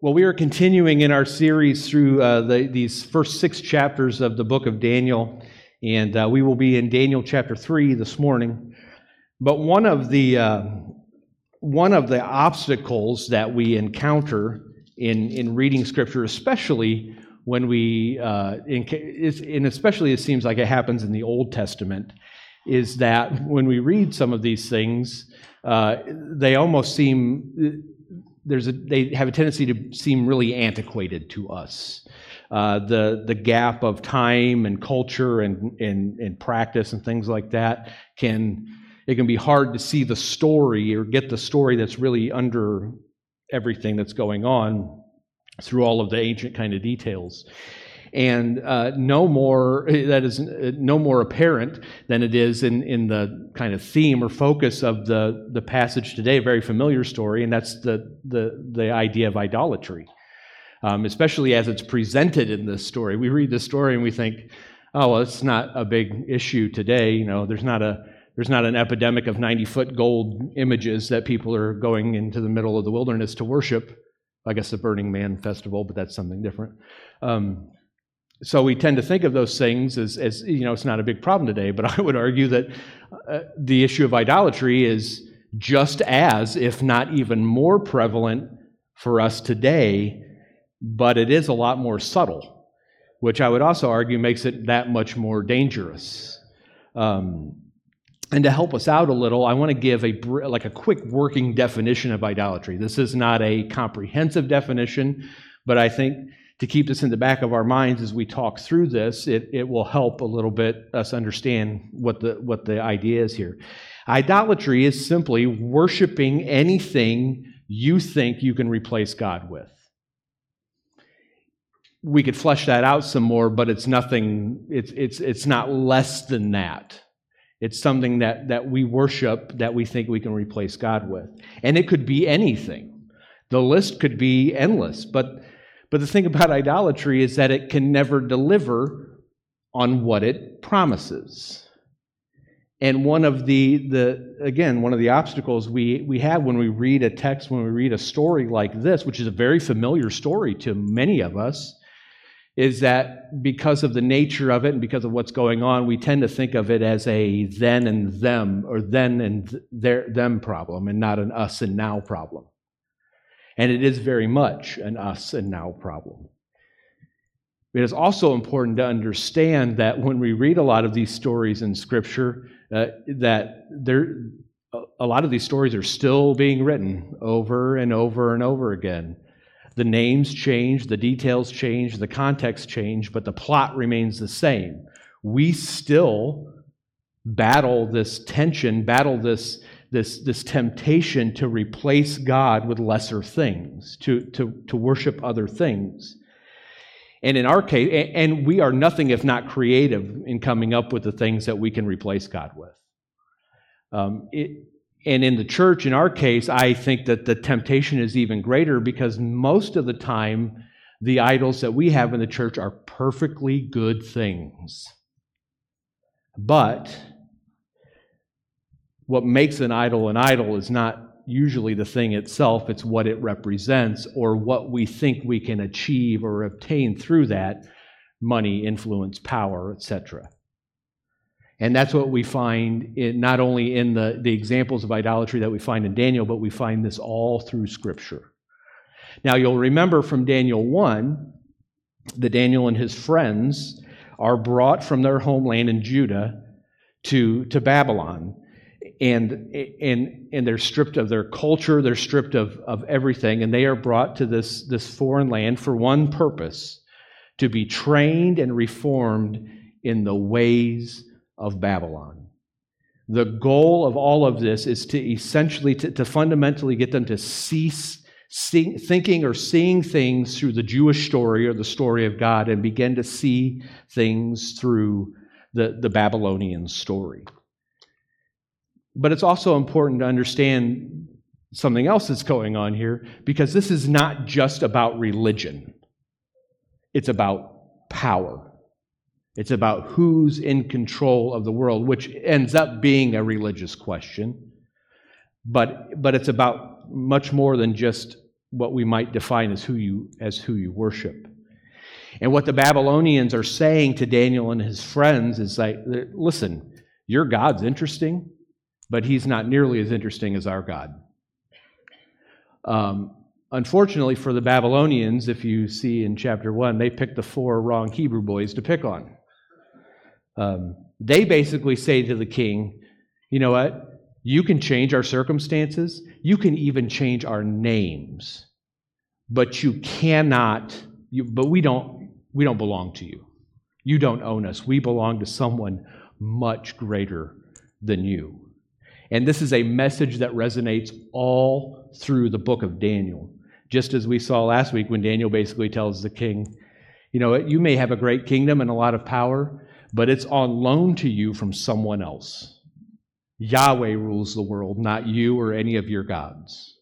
Well, we are continuing in our series through these first 6 chapters of the book of Daniel, and we will be in Daniel chapter 3 this morning. But one of the obstacles that we encounter in reading Scripture, especially when especially it seems like it happens in the Old Testament, is that when we read some of these things, they almost seem they have a tendency to seem really antiquated to us. The gap of time and culture and practice and things like that can be hard to see the story or get the story that's really under everything that's going on through all of the ancient kind of details. And no more apparent than it is in the kind of theme or focus of the passage today, a very familiar story, and that's the idea of idolatry, especially as it's presented in this story. We read this story and we think, oh, well, it's not a big issue today. You know, there's not an epidemic of 90-foot gold images that people are going into the middle of the wilderness to worship. I guess the Burning Man festival, but that's something different. So we tend to think of those things as it's not a big problem today, but I would argue that the issue of idolatry is just as, if not even more prevalent for us today, but it is a lot more subtle, which I would also argue makes it that much more dangerous. And to help us out a little, I want to give a quick working definition of idolatry. This is not a comprehensive definition, but I think to keep this in the back of our minds as we talk through this, it will help a little bit us understand what the idea is here. Idolatry is simply worshiping anything you think you can replace God with. We could flesh that out some more, but it's nothing. It's not less than that. It's something that we worship that we think we can replace God with, and it could be anything. The list could be endless, but the thing about idolatry is that it can never deliver on what it promises. And one of the obstacles we have when we read a text, when we read a story like this, which is a very familiar story to many of us, is that because of the nature of it and because of what's going on, we tend to think of it as a then and them, or then and them problem, and not an us and now problem. And it is very much an us and now problem. It is also important to understand that when we read a lot of these stories in Scripture, that a lot of these stories are still being written over and over and over again. The names change, the details change, the context change, but the plot remains the same. We still battle this tension, this temptation to replace God with lesser things, to worship other things. And in our case, and we are nothing if not creative in coming up with the things that we can replace God with. And in the church, in our case, I think that the temptation is even greater because most of the time, the idols that we have in the church are perfectly good things. But what makes an idol is not usually the thing itself, it's what it represents or what we think we can achieve or obtain through that: money, influence, power, etc. And that's what we find not only in the examples of idolatry that we find in Daniel, but we find this all through Scripture. Now, you'll remember from Daniel 1 that Daniel and his friends are brought from their homeland in Judah to Babylon. And they're stripped of their culture, they're stripped of everything, and they are brought to this foreign land for one purpose: to be trained and reformed in the ways of Babylon. The goal of all of this is to essentially, to fundamentally get them to cease thinking or seeing things through the Jewish story or the story of God and begin to see things through the Babylonian story. But it's also important to understand something else that's going on here, because this is not just about religion. It's about power. It's about who's in control of the world, which ends up being a religious question. But it's about much more than just what we might define as who you worship. And what the Babylonians are saying to Daniel and his friends is like, listen, your God's interesting, but he's not nearly as interesting as our God. Unfortunately for the Babylonians, if you see in chapter 1, they picked the 4 wrong Hebrew boys to pick on. They basically say to the king, you know what? You can change our circumstances. You can even change our names. But you cannot, but we don't belong to you. You don't own us. We belong to someone much greater than you. And this is a message that resonates all through the book of Daniel. Just as we saw last week when Daniel basically tells the king, you know what, you may have a great kingdom and a lot of power, but it's on loan to you from someone else. Yahweh rules the world, not you or any of your gods.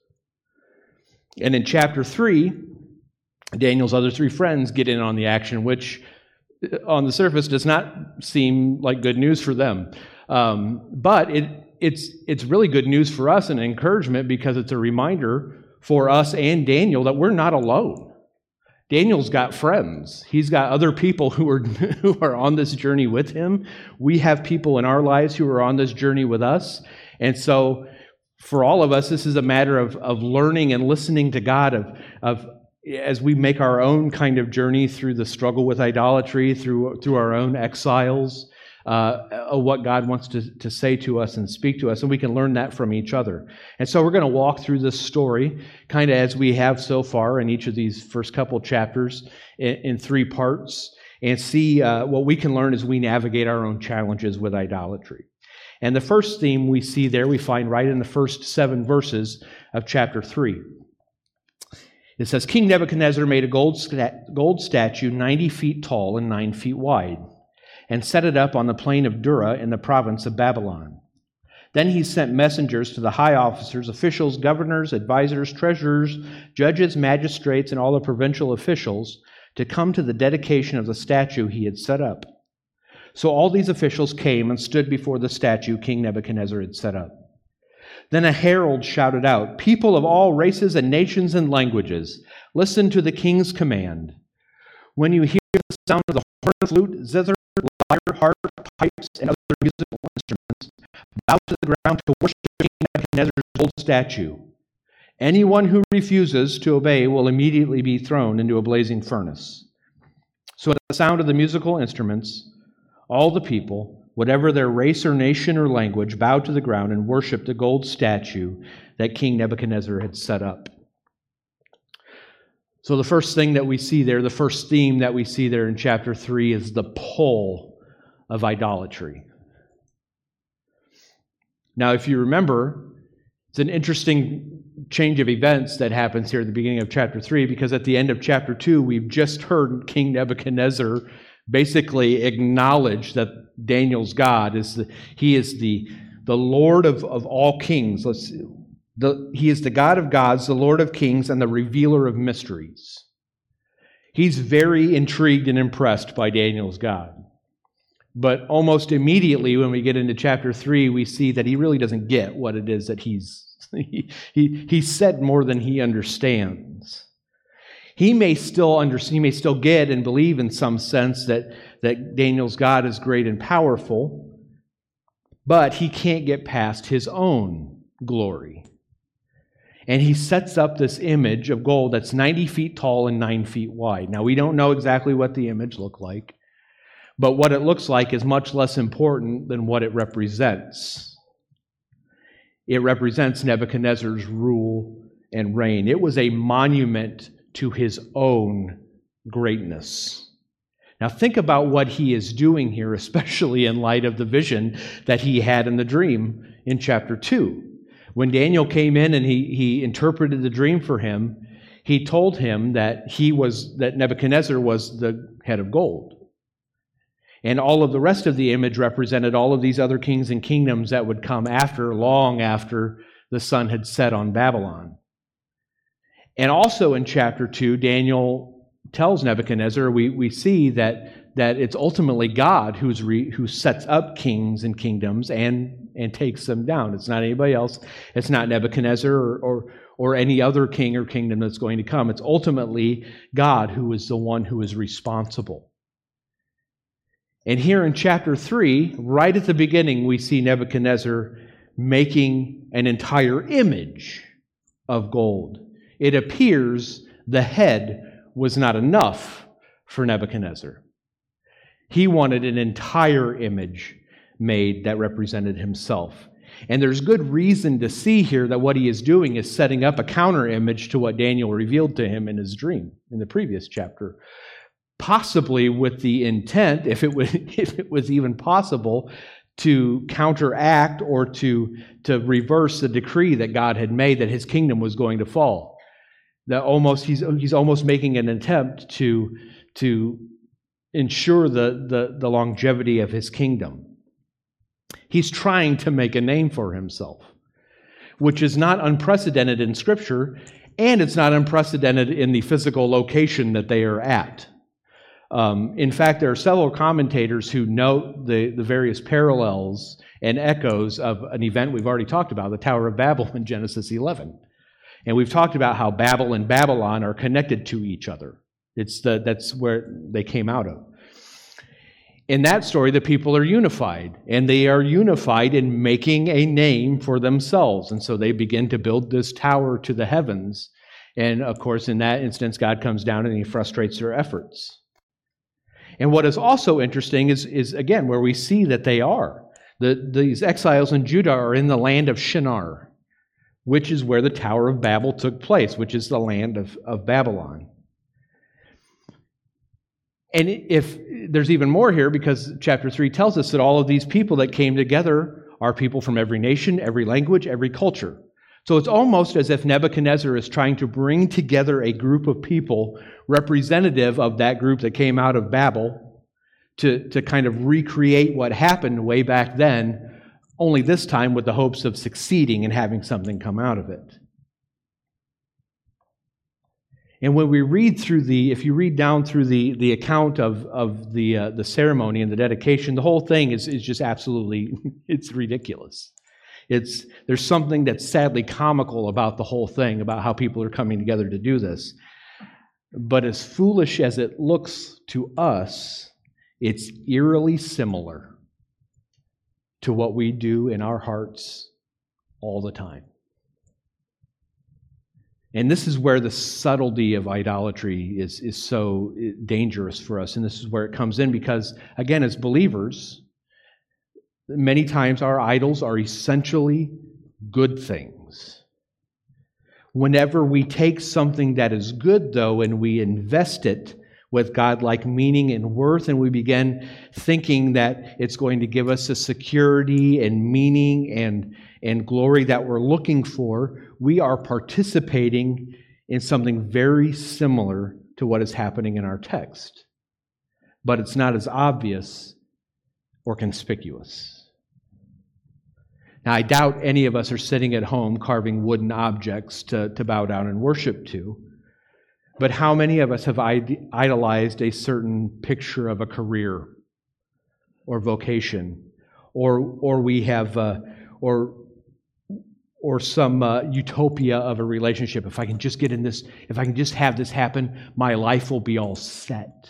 And in chapter 3, Daniel's other 3 friends get in on the action, which on the surface does not seem like good news for them. But it's really good news for us and encouragement because it's a reminder for us and Daniel that we're not alone. Daniel's got friends. He's got other people who are on this journey with him. We have people in our lives who are on this journey with us. And so for all of us, this is a matter of learning and listening to God, of as we make our own kind of journey through the struggle with idolatry, through our own exiles, what God wants to say to us and speak to us, and we can learn that from each other. And so we're going to walk through this story kind of as we have so far in each of these first couple chapters in 3 parts, and see what we can learn as we navigate our own challenges with idolatry. And the first theme we see there, we find right in the first 7 verses of chapter 3. It says, King Nebuchadnezzar made a gold statue 90 feet tall and 9 feet wide, and set it up on the plain of Dura in the province of Babylon. Then he sent messengers to the high officers, officials, governors, advisors, treasurers, judges, magistrates, and all the provincial officials to come to the dedication of the statue he had set up. So all these officials came and stood before the statue King Nebuchadnezzar had set up. Then a herald shouted out, "People of all races and nations and languages, listen to the king's command. When you hear the sound of the horn, flute, zither, lyre, harp, pipes, and other musical instruments, bow to the ground to worship King Nebuchadnezzar's gold statue. Anyone who refuses to obey will immediately be thrown into a blazing furnace." So at the sound of the musical instruments, all the people, whatever their race or nation or language, bowed to the ground and worshiped the gold statue that King Nebuchadnezzar had set up. So the first thing that we see there, the first theme that we see there in chapter 3 is the pull of idolatry. Now, if you remember, it's an interesting change of events that happens here at the beginning of chapter 3, because at the end of chapter 2, we've just heard King Nebuchadnezzar basically acknowledge that Daniel's God is the Lord of all kings. He is the God of gods, the Lord of kings, and the revealer of mysteries. He's very intrigued and impressed by Daniel's God. But almost immediately when we get into chapter 3, we see that he really doesn't get what it is that he said more than he understands. He may still get and believe in some sense that Daniel's God is great and powerful, but he can't get past his own glory. And he sets up this image of gold that's 90 feet tall and 9 feet wide. Now, we don't know exactly what the image looked like, but what it looks like is much less important than what it represents. It represents Nebuchadnezzar's rule and reign. It was a monument to his own greatness. Now think about what he is doing here, especially in light of the vision that he had in the dream in chapter 2. When Daniel came in and he interpreted the dream for him, he told him that Nebuchadnezzar was the head of gold. And all of the rest of the image represented all of these other kings and kingdoms that would come long after the sun had set on Babylon. And also in chapter 2, Daniel tells Nebuchadnezzar, we see that it's ultimately God who sets up kings and kingdoms and and takes them down. It's not anybody else. It's not Nebuchadnezzar or any other king or kingdom that's going to come. It's ultimately God who is the one who is responsible. And here in chapter 3, right at the beginning, we see Nebuchadnezzar making an entire image of gold. It appears the head was not enough for Nebuchadnezzar. He wanted an entire image made that represented himself. And there's good reason to see here that what he is doing is setting up a counter image to what Daniel revealed to him in his dream in the previous chapter. Possibly with the intent, if it was even possible, to counteract or to reverse the decree that God had made that his kingdom was going to fall. That he's almost making an attempt to ensure the longevity of his kingdom. He's trying to make a name for himself, which is not unprecedented in Scripture, and it's not unprecedented in the physical location that they are at. In fact, there are several commentators who note the various parallels and echoes of an event we've already talked about, the Tower of Babel in Genesis 11. And we've talked about how Babel and Babylon are connected to each other. That's where they came out of. In that story, the people are unified, and they are unified in making a name for themselves. And so they begin to build this tower to the heavens. And of course, in that instance, God comes down and he frustrates their efforts. And what is also interesting is again, where we see that they are. These exiles in Judah are in the land of Shinar, which is where the Tower of Babel took place, which is the land of Babylon. And if there's even more here, because chapter 3 tells us that all of these people that came together are people from every nation, every language, every culture. So it's almost as if Nebuchadnezzar is trying to bring together a group of people representative of that group that came out of Babel to kind of recreate what happened way back then, only this time with the hopes of succeeding and having something come out of it. And when we read through if you read down through the account of the ceremony and the dedication, the whole thing is just absolutely, it's ridiculous. There's something that's sadly comical about the whole thing, about how people are coming together to do this. But as foolish as it looks to us, it's eerily similar to what we do in our hearts all the time. And this is where the subtlety of idolatry is so dangerous for us. And this is where it comes in because, again, as believers, many times our idols are essentially good things. Whenever we take something that is good, though, and we invest it with God-like meaning and worth, and we begin thinking that it's going to give us a security and meaning and glory that we're looking for, we are participating in something very similar to what is happening in our text. But it's not as obvious or conspicuous. Now, I doubt any of us are sitting at home carving wooden objects to bow down and worship to. But how many of us have idolized a certain picture of a career or vocation, or we have, or some utopia of a relationship? If I can just get in this, if I can just have this happen, my life will be all set.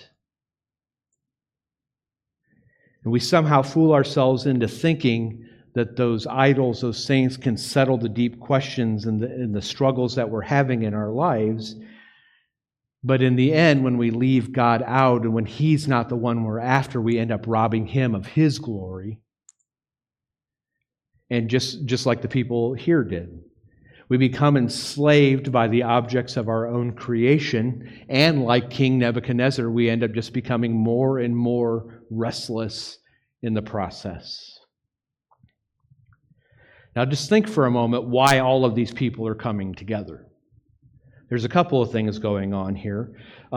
And we somehow fool ourselves into thinking that those idols, those things can settle the deep questions and the struggles that we're having in our lives. But in the end, when we leave God out and when He's not the one we're after, we end up robbing Him of His glory. And just like the people here did. We become enslaved by the objects of our own creation, and like King Nebuchadnezzar, we end up just becoming more and more restless in the process. Now just think for a moment why all of these people are coming together. There's a couple of things going on here.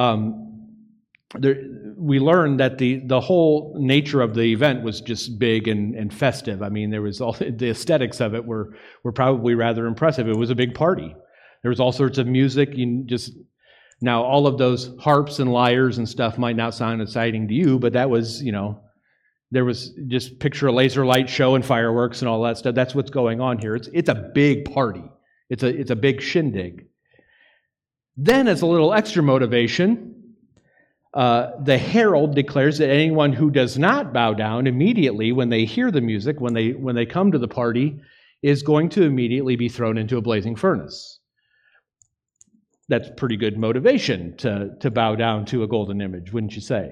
We learned that the whole nature of the event was just big and festive. I mean, there was all the aesthetics of it were probably rather impressive. It was a big party. There was all sorts of music. Now all of those harps and lyres and stuff might not sound exciting to you, but that was, There was just picture a laser light show and fireworks and all that stuff. That's what's going on here. It's a big party. It's a big shindig. Then, as a little extra motivation, the herald declares that anyone who does not bow down immediately when they hear the music, when they come to the party, is going to immediately be thrown into a blazing furnace. That's pretty good motivation to bow down to a golden image, wouldn't you say?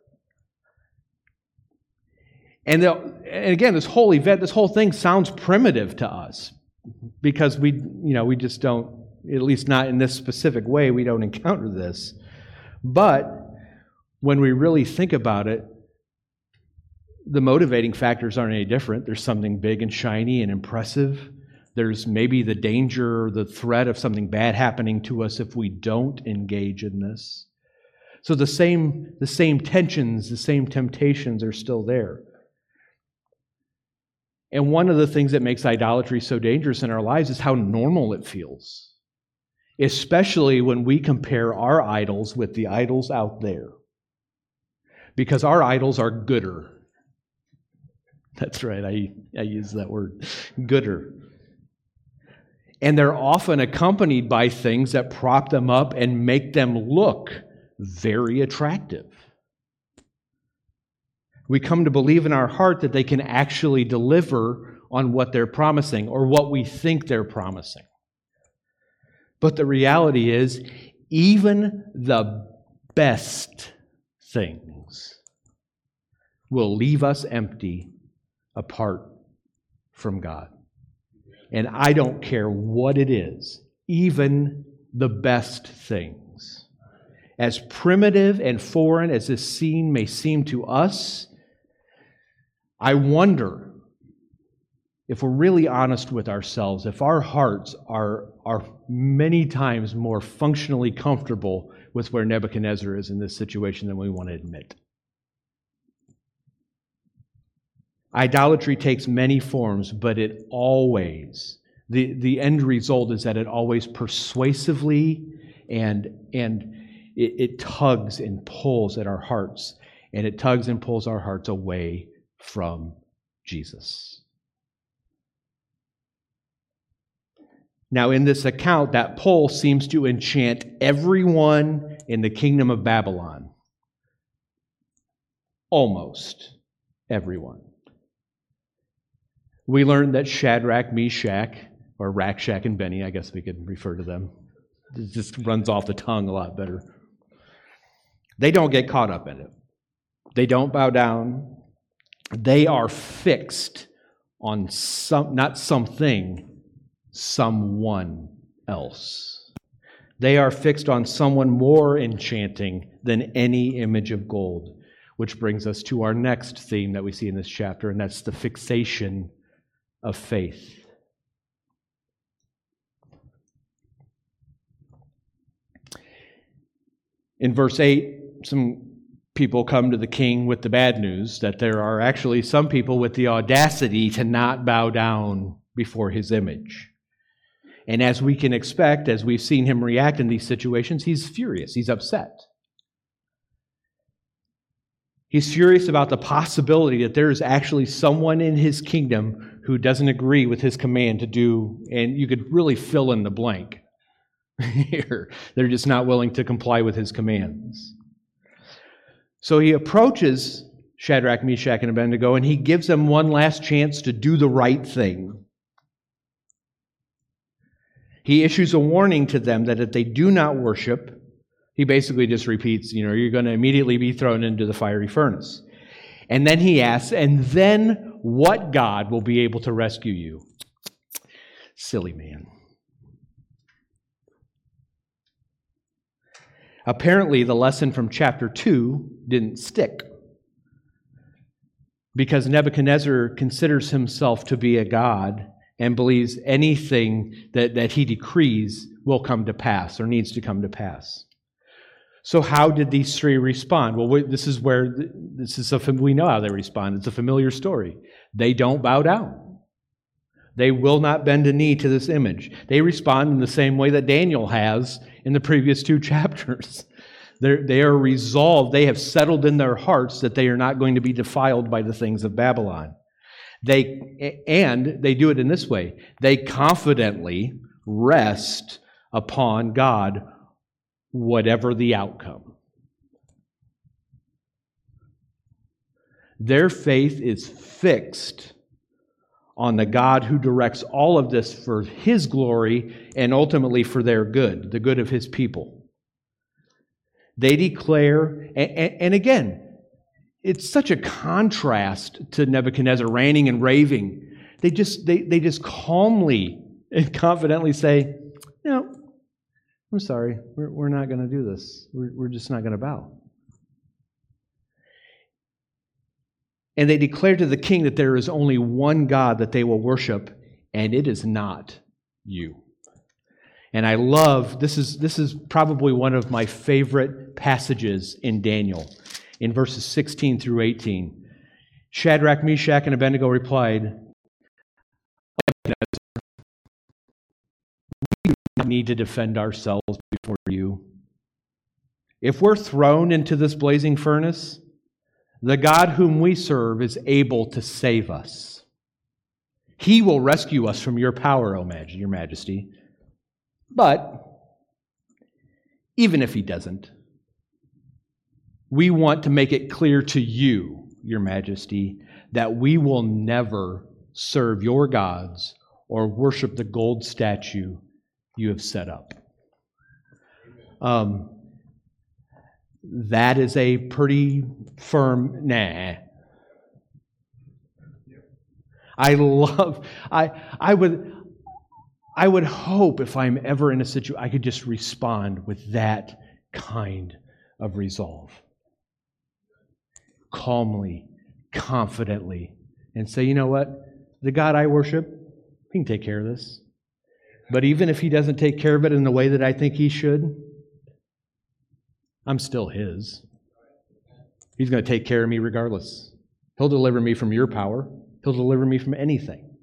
And again, this whole event, this whole thing sounds primitive to us because we just don't, at least not in this specific way, we don't encounter this. But when we really think about it, the motivating factors aren't any different. There's something big and shiny and impressive. There's maybe the danger or the threat of something bad happening to us if we don't engage in this. So the same tensions, the same temptations are still there. And one of the things that makes idolatry so dangerous in our lives is how normal it feels, especially when we compare our idols with the idols out there. Because our idols are gooder. That's right, I use that word, gooder. And they're often accompanied by things that prop them up and make them look very attractive. We come to believe in our heart that they can actually deliver on what they're promising or what we think they're promising. But the reality is, even the best things will leave us empty apart from God. And I don't care what it is, even the best things. As primitive and foreign as this scene may seem to us, I wonder if we're really honest with ourselves, if our hearts are many times more functionally comfortable with where Nebuchadnezzar is in this situation than we want to admit. Idolatry takes many forms, but it always, the end result is that it always persuasively and it tugs and pulls at our hearts, and it tugs and pulls our hearts away from Jesus. Now, in this account, that pull seems to enchant everyone in the kingdom of Babylon. Almost everyone. We learned that Shadrach, Meshach, or Rakshak and Benny, I guess we could refer to them. It just runs off the tongue a lot better. They don't get caught up in it. They don't bow down. They are fixed on not something, someone else. They are fixed on someone more enchanting than any image of gold, which brings us to our next theme that we see in this chapter, and that's the fixation of faith. In verse 8, some people come to the king with the bad news that there are actually some people with the audacity to not bow down before his image. And as we can expect, as we've seen him react in these situations, he's furious, he's upset. He's furious about the possibility that there is actually someone in his kingdom who doesn't agree with his command to do, and you could really fill in the blank here. They're just not willing to comply with his commands. So he approaches Shadrach, Meshach, and Abednego, and he gives them one last chance to do the right thing. He issues a warning to them that if they do not worship, he basically just repeats, you're going to immediately be thrown into the fiery furnace. And then he asks, and then what God will be able to rescue you? Silly man. Apparently, the lesson from chapter 2 didn't stick, because Nebuchadnezzar considers himself to be a god and believes anything that he decrees will come to pass or needs to come to pass. So how did these three respond? Well, we know how they respond. It's a familiar story. They don't bow down. They will not bend a knee to this image. They respond in the same way that Daniel has in the previous 2 chapters. They are resolved. They have settled in their hearts that they are not going to be defiled by the things of Babylon. They do it in this way. They confidently rest upon God, whatever the outcome. Their faith is fixed on the God who directs all of this for His glory and ultimately for their good, the good of His people. They declare, and again, it's such a contrast to Nebuchadnezzar ranting and raving. They just calmly and confidently say, no, I'm sorry, we're not going to do this. We're just not going to bow. And they declare to the king that there is only one God that they will worship, and it is not you. And I love, this is probably one of my favorite passages in Daniel, in verses 16 through 18. Shadrach, Meshach, and Abednego replied, we do not need to defend ourselves before you. If we're thrown into this blazing furnace, the God whom we serve is able to save us. He will rescue us from your power, your Majesty. But even if He doesn't, we want to make it clear to you, your Majesty, that we will never serve your gods or worship the gold statue you have set up. That is a pretty firm nah. I would hope if I'm ever in a situation, I could just respond with that kind of resolve. Calmly, confidently, and say, you know what? The God I worship, He can take care of this. But even if He doesn't take care of it in the way that I think He should, I'm still His. He's going to take care of me regardless. He'll deliver me from your power. He'll deliver me from anything.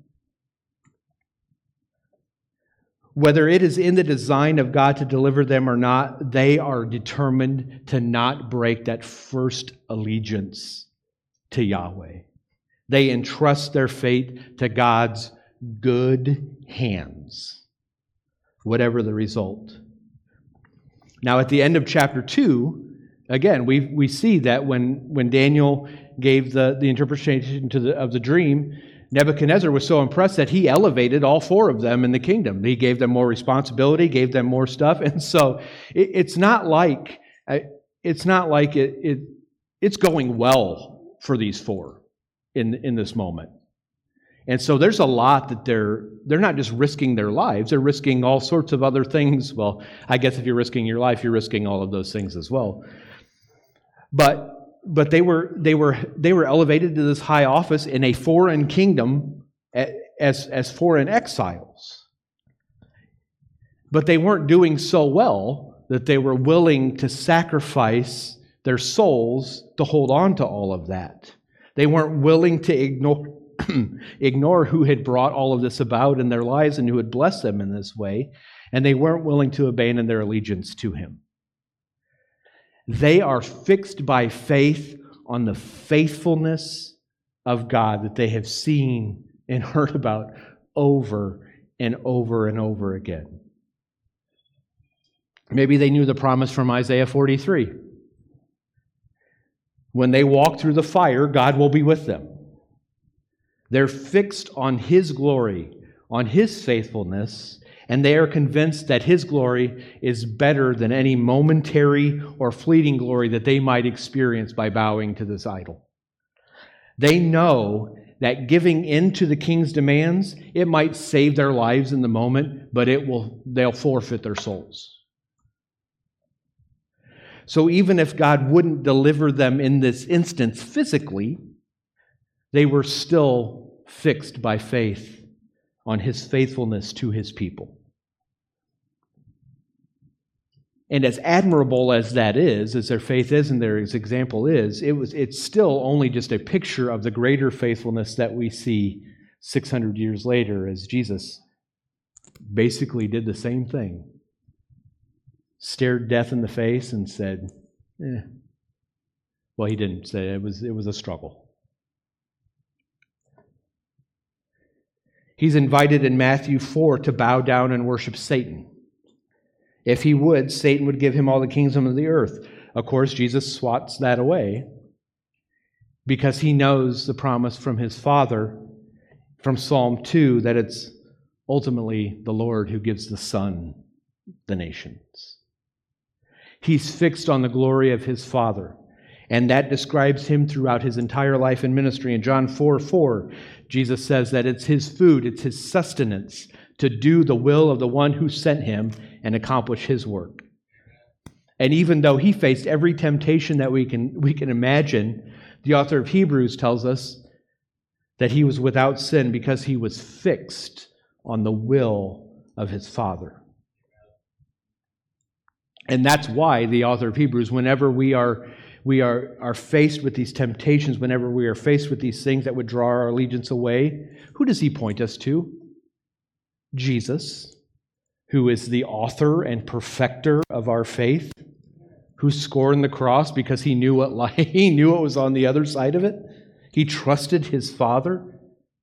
Whether it is in the design of God to deliver them or not, they are determined to not break that first allegiance to Yahweh. They entrust their fate to God's good hands, whatever the result. Now, at the end of chapter 2, again, we see that when Daniel gave the interpretation of the dream, Nebuchadnezzar was so impressed that he elevated all four of them in the kingdom. He gave them more responsibility, gave them more stuff, and so it's not like it's going well for these four in this moment. And so there's a lot that they're not just risking their lives, they're risking all sorts of other things. Well, I guess if you're risking your life, you're risking all of those things as well. But they were elevated to this high office in a foreign kingdom as foreign exiles. But they weren't doing so well that they were willing to sacrifice their souls to hold on to all of that. They weren't willing to ignore who had brought all of this about in their lives and who had blessed them in this way, and they weren't willing to abandon their allegiance to Him. They are fixed by faith on the faithfulness of God that they have seen and heard about over and over and over again. Maybe they knew the promise from Isaiah 43. When they walk through the fire, God will be with them. They're fixed on His glory, on His faithfulness, and they are convinced that His glory is better than any momentary or fleeting glory that they might experience by bowing to this idol. They know that giving in to the king's demands, it might save their lives in the moment, but they'll forfeit their souls. So even if God wouldn't deliver them in this instance physically, they were still fixed by faith on His faithfulness to His people. And as admirable as that is, as their faith is and their example is, it's still only just a picture of the greater faithfulness that we see 600 years later as Jesus basically did the same thing. Stared death in the face and said, Well, he didn't say it was a struggle. He's invited in Matthew 4 to bow down and worship Satan. If he would, Satan would give him all the kingdom of the earth. Of course, Jesus swats that away because he knows the promise from his Father from Psalm 2 that it's ultimately the Lord who gives the Son the nations. He's fixed on the glory of his Father, and that describes him throughout his entire life and ministry. In John 4:4, Jesus says that it's his food, it's his sustenance to do the will of the one who sent him and accomplish his work. And even though he faced every temptation that we can imagine, the author of Hebrews tells us that he was without sin because he was fixed on the will of his Father. And that's why the author of Hebrews, whenever we are faced with these temptations, whenever we are faced with these things that would draw our allegiance away, who does he point us to? Jesus, who is the author and perfecter of our faith, who scorned the cross because he knew what was on the other side of it. He trusted his Father.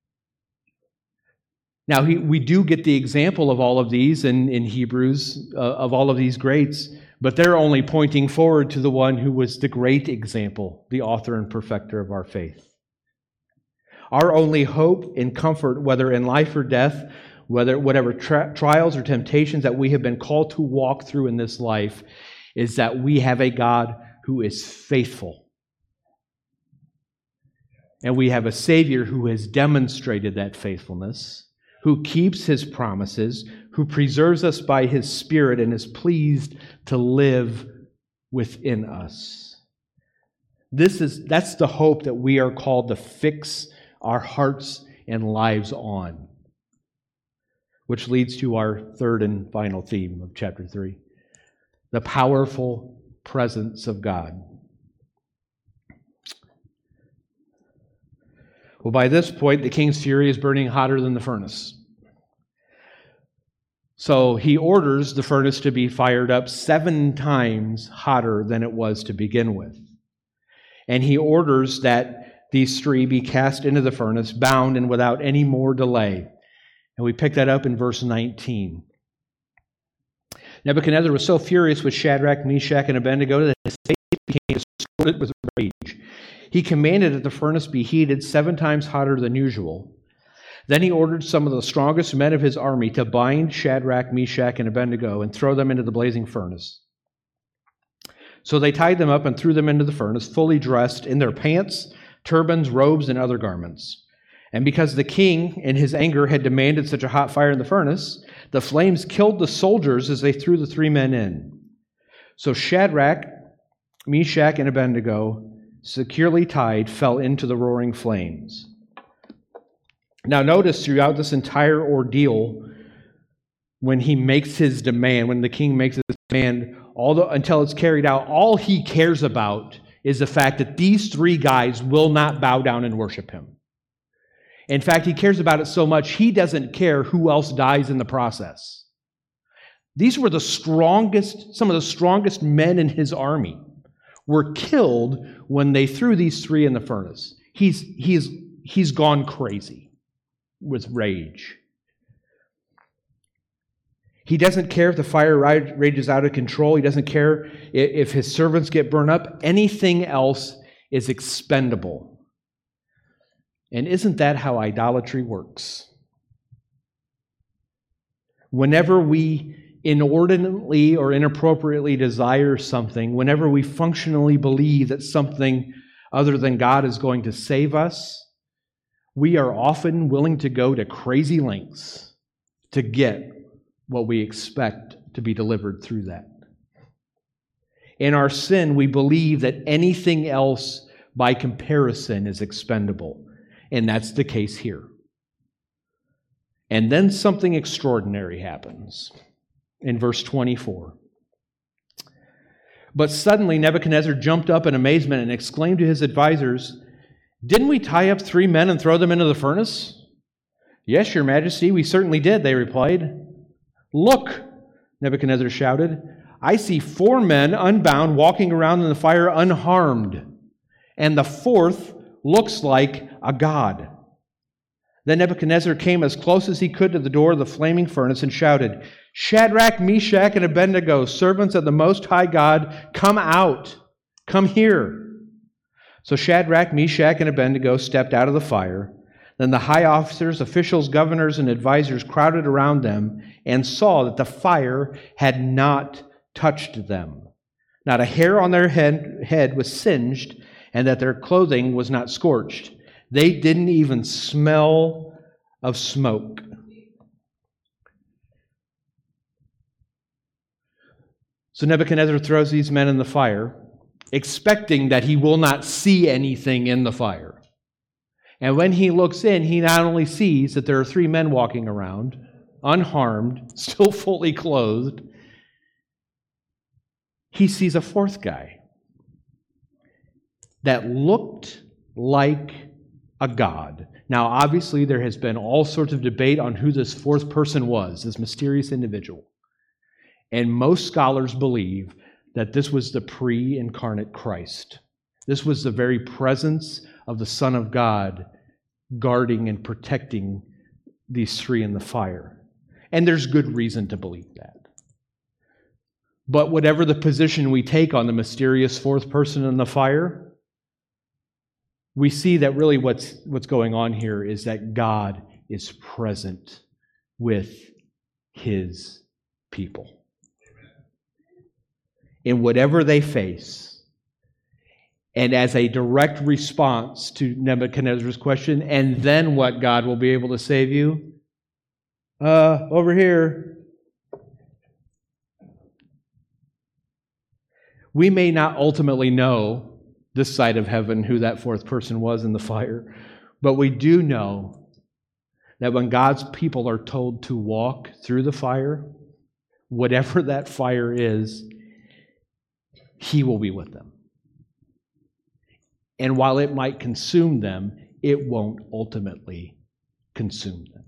Now, we do get the example of all of these in Hebrews, of all of these greats, but they're only pointing forward to the one who was the great example, the author and perfecter of our faith. Our only hope and comfort, whether in life or death, whatever trials or temptations that we have been called to walk through in this life, is that we have a God who is faithful. And we have a Savior who has demonstrated that faithfulness, who keeps his promises, who preserves us by his Spirit and is pleased to live within us. That's the hope that we are called to fix our hearts and lives on. Which leads to our third and final theme of chapter 3, the powerful presence of God. Well, by this point, the king's fury is burning hotter than the furnace. So he orders the furnace to be fired up 7 times hotter than it was to begin with. And he orders that these 3 be cast into the furnace, bound and without any more delay. And we pick that up in verse 19. Nebuchadnezzar was so furious with Shadrach, Meshach, and Abednego that his face became distorted with rage. He commanded that the furnace be heated 7 times hotter than usual. Then he ordered some of the strongest men of his army to bind Shadrach, Meshach, and Abednego and throw them into the blazing furnace. So they tied them up and threw them into the furnace, fully dressed in their pants, turbans, robes, and other garments. And because the king, in his anger, had demanded such a hot fire in the furnace, the flames killed the soldiers as they threw the 3 men in. So Shadrach, Meshach, and Abednego, securely tied, fell into the roaring flames. Now notice throughout this entire ordeal, when he makes his demand, when the king makes his demand, until it's carried out, all he cares about is the fact that these 3 guys will not bow down and worship him. In fact, he cares about it so much, he doesn't care who else dies in the process. These were some of the strongest men in his army were killed when they threw these 3 in the furnace. He's gone crazy with rage. He doesn't care if the fire rages out of control. He doesn't care if his servants get burned up. Anything else is expendable. And isn't that how idolatry works? Whenever we inordinately or inappropriately desire something, whenever we functionally believe that something other than God is going to save us, we are often willing to go to crazy lengths to get what we expect to be delivered through that. In our sin, we believe that anything else by comparison is expendable. And that's the case here. And then something extraordinary happens in verse 24. But suddenly Nebuchadnezzar jumped up in amazement and exclaimed to his advisors, "Didn't we tie up 3 men and throw them into the furnace?" "Yes, your majesty, we certainly did," they replied. "Look," Nebuchadnezzar shouted, I see 4 men unbound walking around in the fire unharmed, and the 4th looks like a god." Then Nebuchadnezzar came as close as he could to the door of the flaming furnace and shouted, "Shadrach, Meshach, and Abednego, servants of the Most High God, come out. Come here." So Shadrach, Meshach, and Abednego stepped out of the fire. Then the high officers, officials, governors, and advisors crowded around them and saw that the fire had not touched them. Not a hair on their head was singed, and that their clothing was not scorched. They didn't even smell of smoke. So Nebuchadnezzar throws these men in the fire, expecting that he will not see anything in the fire. And when he looks in, he not only sees that there are 3 men walking around, unharmed, still fully clothed, he sees a 4th guy that looked like a god. Now, obviously, there has been all sorts of debate on who this 4th person was, this mysterious individual. And most scholars believe that this was the pre-incarnate Christ. This was the very presence of the Son of God guarding and protecting these 3 in the fire. And there's good reason to believe that. But whatever the position we take on the mysterious 4th person in the fire, we see that really what's going on here is that God is present with His people. In whatever they face, and as a direct response to Nebuchadnezzar's question, and then what, God will be able to save you? Over here. We may not ultimately know this side of heaven who that 4th person was in the fire, but we do know that when God's people are told to walk through the fire, whatever that fire is, He will be with them. And while it might consume them, it won't ultimately consume them.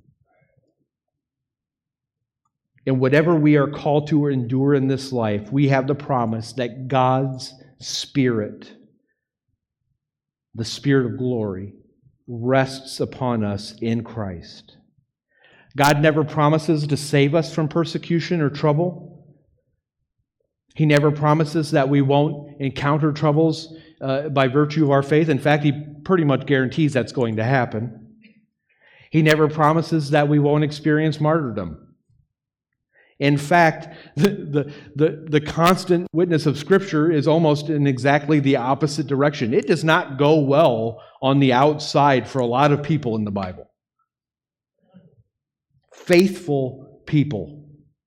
And whatever we are called to endure in this life, we have the promise that God's Spirit, the Spirit of glory, rests upon us in Christ. God never promises to save us from persecution or trouble. He never promises that we won't encounter troubles by virtue of our faith. In fact, He pretty much guarantees that's going to happen. He never promises that we won't experience martyrdom. In fact, the constant witness of Scripture is almost in exactly the opposite direction. It does not go well on the outside for a lot of people in the Bible. Faithful people.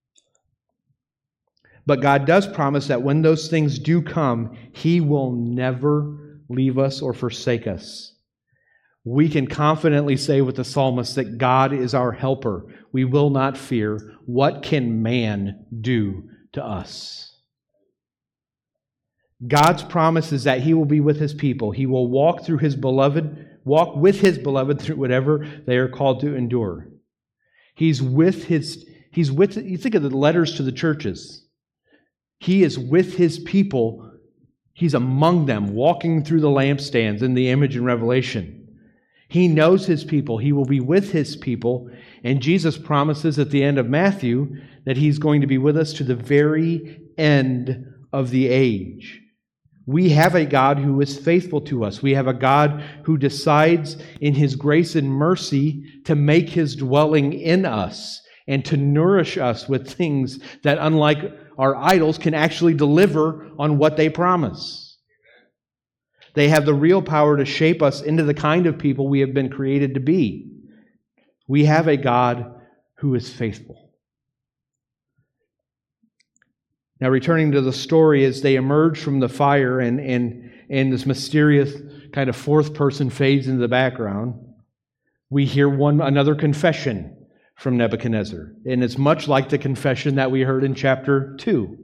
But God does promise that when those things do come, He will never leave us or forsake us. We can confidently say with the psalmist that God is our helper. We will not fear. What can man do to us? God's promise is that He will be with His people. He will walk with His beloved through whatever they are called to endure. You think of the letters to the churches. He is with His people. He's among them, walking through the lampstands in the image in Revelation. He knows His people. He will be with His people. And Jesus promises at the end of Matthew that He's going to be with us to the very end of the age. We have a God who is faithful to us. We have a God who decides in His grace and mercy to make His dwelling in us and to nourish us with things that, unlike our idols, can actually deliver on what they promise. They have the real power to shape us into the kind of people we have been created to be. We have a God who is faithful. Now, returning to the story, as they emerge from the fire and this mysterious kind of 4th person fades into the background, we hear another confession from Nebuchadnezzar. And it's much like the confession that we heard in chapter 2.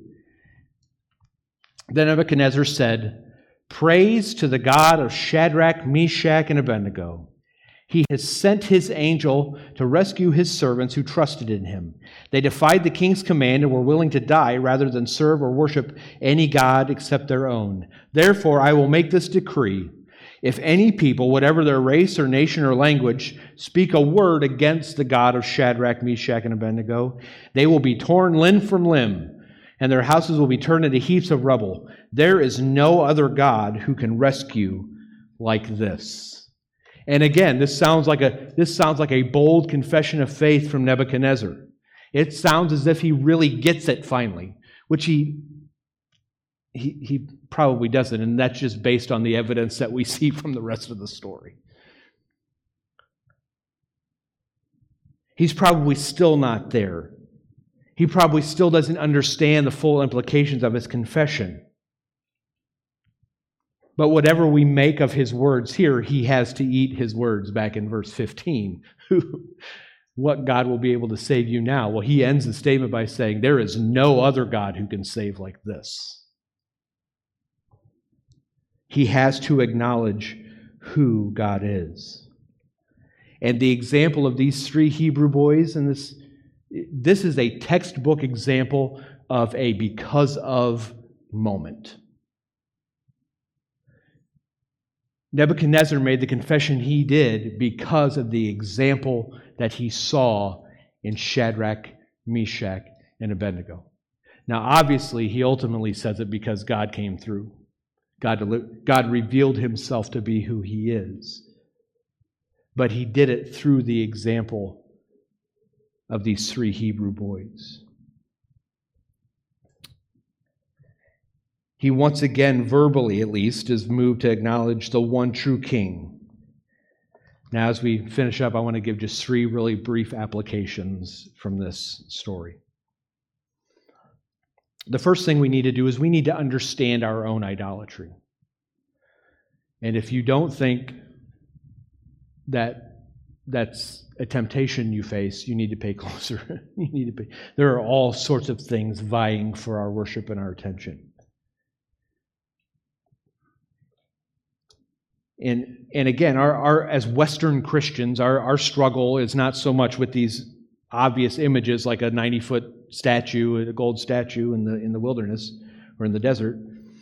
Then Nebuchadnezzar said, "Praise to the God of Shadrach, Meshach, and Abednego. He has sent his angel to rescue his servants who trusted in him. They defied the king's command and were willing to die rather than serve or worship any god except their own. Therefore, I will make this decree. If any people, whatever their race or nation or language, speak a word against the God of Shadrach, Meshach, and Abednego, they will be torn limb from limb, and their houses will be turned into heaps of rubble. There is no other God who can rescue like this. And again, this sounds like a bold confession of faith from Nebuchadnezzar. It sounds as if he really gets it finally, which he probably doesn't, and that's just based on the evidence that we see from the rest of the story. He's probably still not there. He probably still doesn't understand the full implications of his confession. But whatever we make of his words here, he has to eat his words back in verse 15. What God will be able to save you now? Well, he ends the statement by saying, there is no other God who can save like this. He has to acknowledge who God is. And the example of these three Hebrew boys, and this is a textbook example of a because of moment. Nebuchadnezzar made the confession he did because of the example that he saw in Shadrach, Meshach, and Abednego. Now, obviously, he ultimately says it because God came through. God revealed himself to be who he is. But he did it through the example of these three Hebrew boys. He once again, verbally at least, is moved to acknowledge the one true king. Now, as we finish up, I want to give just three really brief applications from this story. The first thing we need to do is we need to understand our own idolatry. And if you don't think that that's a temptation you face, you need to pay closer. There are all sorts of things vying for our worship and our attention. And again, our as Western Christians, our struggle is not so much with these obvious images like a 90-foot statue, a gold statue in the wilderness or in the desert.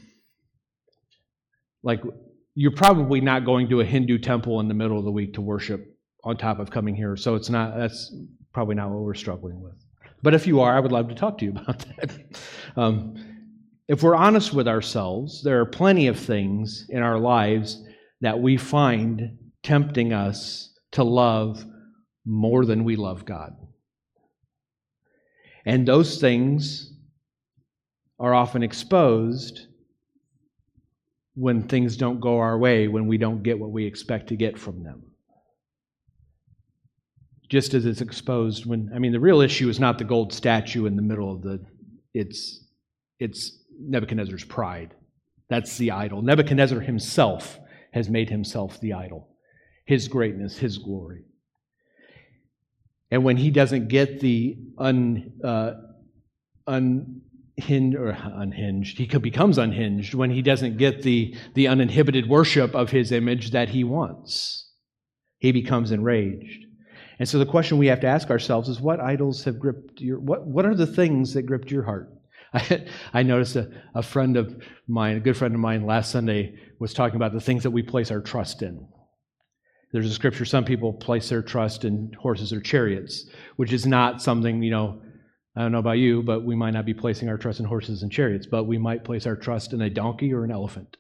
Like, you're probably not going to a Hindu temple in the middle of the week to worship on top of coming here, so that's probably not what we're struggling with. But if you are, I would love to talk to you about that. If we're honest with ourselves, there are plenty of things in our lives that we find tempting us to love more than we love God. And those things are often exposed when things don't go our way, when we don't get what we expect to get from them. Just as it's exposed the real issue is not the gold statue in the middle of it's Nebuchadnezzar's pride. That's the idol. Nebuchadnezzar himself has made himself the idol, his greatness, his glory. And when he doesn't get the unhinged, he becomes unhinged when he doesn't get the uninhibited worship of his image that he wants. He becomes enraged. And so the question we have to ask ourselves is, what idols have gripped what are the things that gripped your heart? I noticed a friend of mine, a good friend of mine, last Sunday was talking about the things that we place our trust in. There's a scripture, some people place their trust in horses or chariots, which is not something, I don't know about you, but we might not be placing our trust in horses and chariots, but we might place our trust in a donkey or an elephant.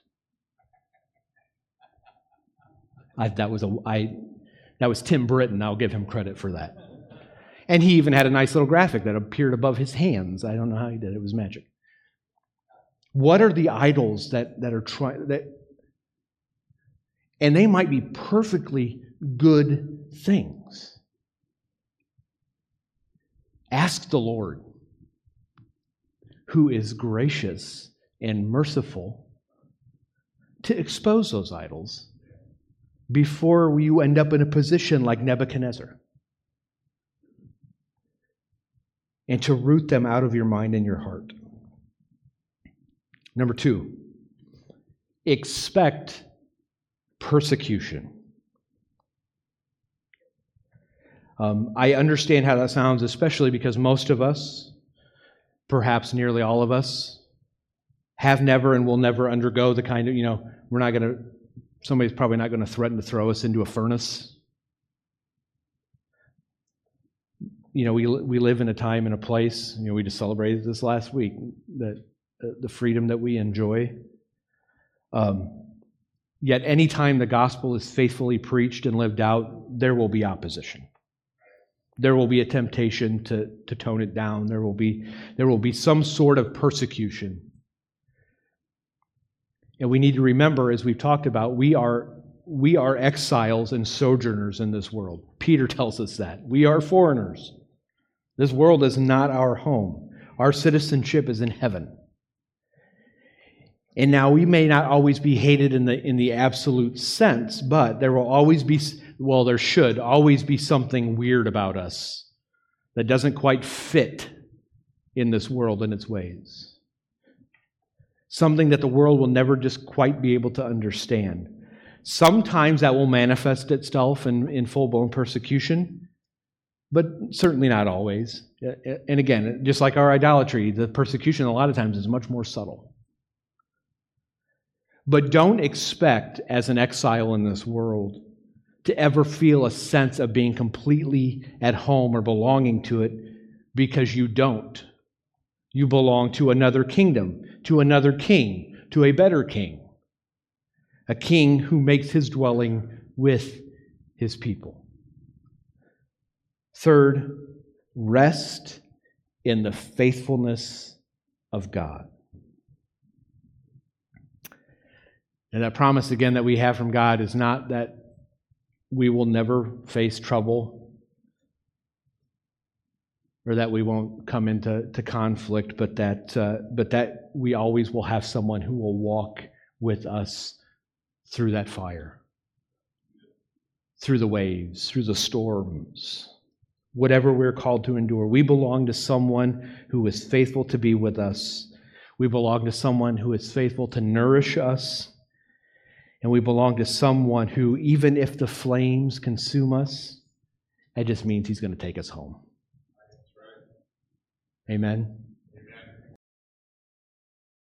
That was Tim Britton. I'll give him credit for that. And he even had a nice little graphic that appeared above his hands. I don't know how he did it. It was magic. What are the idols that are trying that? And they might be perfectly good things. Ask the Lord, who is gracious and merciful, to expose those idols before you end up in a position like Nebuchadnezzar, and to root them out of your mind and your heart. Number 2, expect persecution. I understand how that sounds, especially because most of us, perhaps nearly all of us, have never and will never undergo the kind of, somebody's probably not going to threaten to throw us into a furnace. We live in a time and a place, we just celebrated this last week, that the freedom that we enjoy. Yet any time the gospel is faithfully preached and lived out, there will be opposition. There will be a temptation to tone it down. There will be some sort of persecution. And we need to remember, as we've talked about, we are exiles and sojourners in this world. Peter tells us that. We are foreigners. This world is not our home. Our citizenship is in heaven. And now we may not always be hated in the absolute sense, but there will always be, there should always be something weird about us that doesn't quite fit in this world and its ways. Something that the world will never just quite be able to understand. Sometimes that will manifest itself in full-blown persecution, but certainly not always. And again, just like our idolatry, the persecution a lot of times is much more subtle. But don't expect, as an exile in this world, to ever feel a sense of being completely at home or belonging to it, because you don't. You belong to another kingdom, to another king, to a better king. A king who makes his dwelling with his people. Third, rest in the faithfulness of God. And that promise, again, that we have from God is not that we will never face trouble or that we won't come into conflict, but that we always will have someone who will walk with us through that fire, through the waves, through the storms, whatever we're called to endure. We belong to someone who is faithful to be with us. We belong to someone who is faithful to nourish us. And we belong to someone who, even if the flames consume us, that just means he's going to take us home. Amen.